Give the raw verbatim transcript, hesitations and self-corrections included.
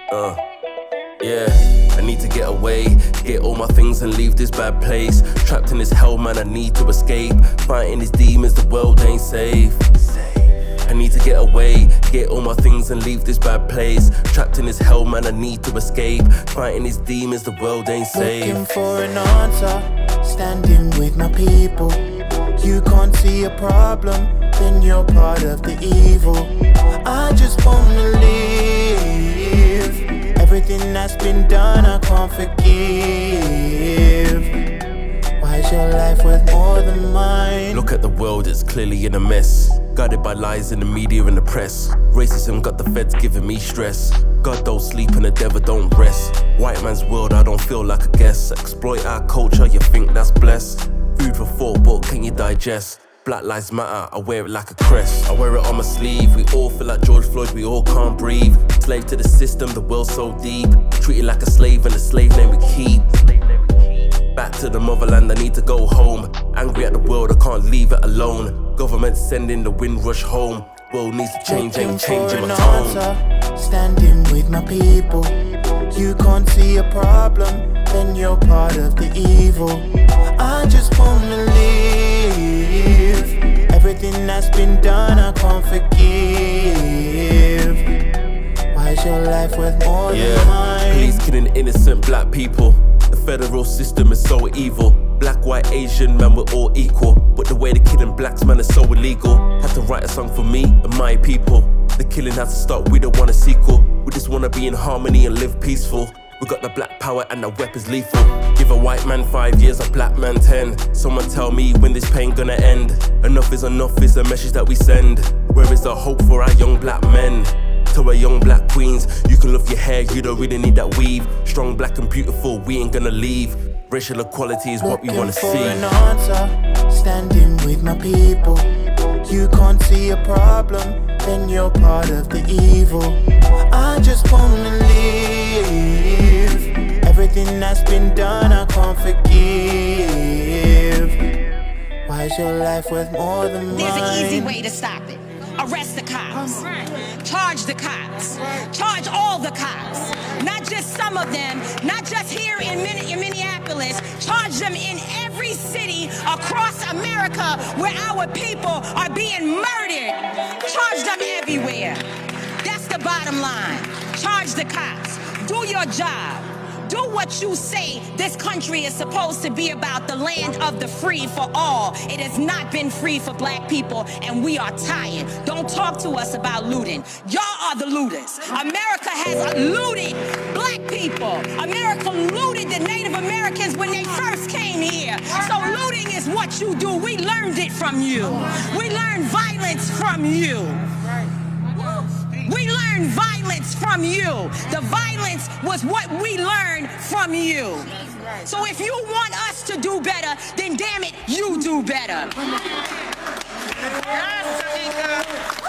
Uh, yeah, I need to get away, get all my things and leave this bad place. Trapped in this hell, man, I need to escape. Fighting these demons, the world ain't safe. I need to get away, get all my things and leave this bad place. Trapped in this hell, man, I need to escape. Fighting these demons, the world ain't safe. Looking for an answer, standing with my people. You can't see a problem, then you're part of the evil. I just wanna live. Everything that's been done I can't forgive. Why is your life worth more than mine? Look at the world, it's clearly in a mess. Guided by lies in the media and the press. Racism got the feds giving me stress. God don't sleep and the devil don't rest. White man's world, I don't feel like a guest. Exploit our culture, you think that's blessed. Food for thought, but can you digest? Black lives matter, I wear it like a crest. I wear it on my sleeve, we all feel like George Floyd, we all can't breathe. Slave to the system, the world's so deep. Treated like a slave and the slave name we keep. Back to the motherland, I need to go home. Angry at the world, I can't leave it alone. Government sending the Windrush home. World needs to change, ain't changing my tone. Answer, standing with my people. You can't see a problem, then you're part of the evil. I just wanna live. Everything that's been done I can't forgive. Why is your life worth more yeah. than mine? Police killing innocent black people. The federal system is so evil. Black, white, Asian, man, we're all equal. But the way they're killing blacks, man, is so illegal. Had to write a song for me and my people. The killing has to stop, we don't want a sequel. We just wanna be in harmony and live peaceful. We got the black power and the weapons lethal. Give a white man five years, a black man ten. Someone tell me when this pain gonna end. Enough is enough is the message that we send. Where is the hope for our young black men? To our young black queens, you can love your hair, you don't really need that weave. Strong, black and beautiful, we ain't gonna leave. Racial equality is what we wanna see. Looking for an answer, standing with my people. You can't see a problem, then you're part of the evil. I just wanna live. Everything that's been done I can't forgive. Why is your life worth more than mine? There's an easy way to stop it. Arrest the cops. Charge the cops. Charge all the cops. Not just some of them, not just here in, Min- in Minneapolis. Charge them in every city across America where our people are being murdered. Charge them everywhere. That's the bottom line. Charge the cops. Do your job. Do what you say this country is supposed to be about, the land of the free for all. It has not been free for black people, and we are tired. Don't talk to us about looting. Y'all are the looters. America has looted black people. America looted the Native Americans when they first came here. So looting is what you do. We learned it from you. We learned violence from you. We learned violence from you. The violence was what we learned from you. So if you want us to do better, then damn it, you do better. Yes,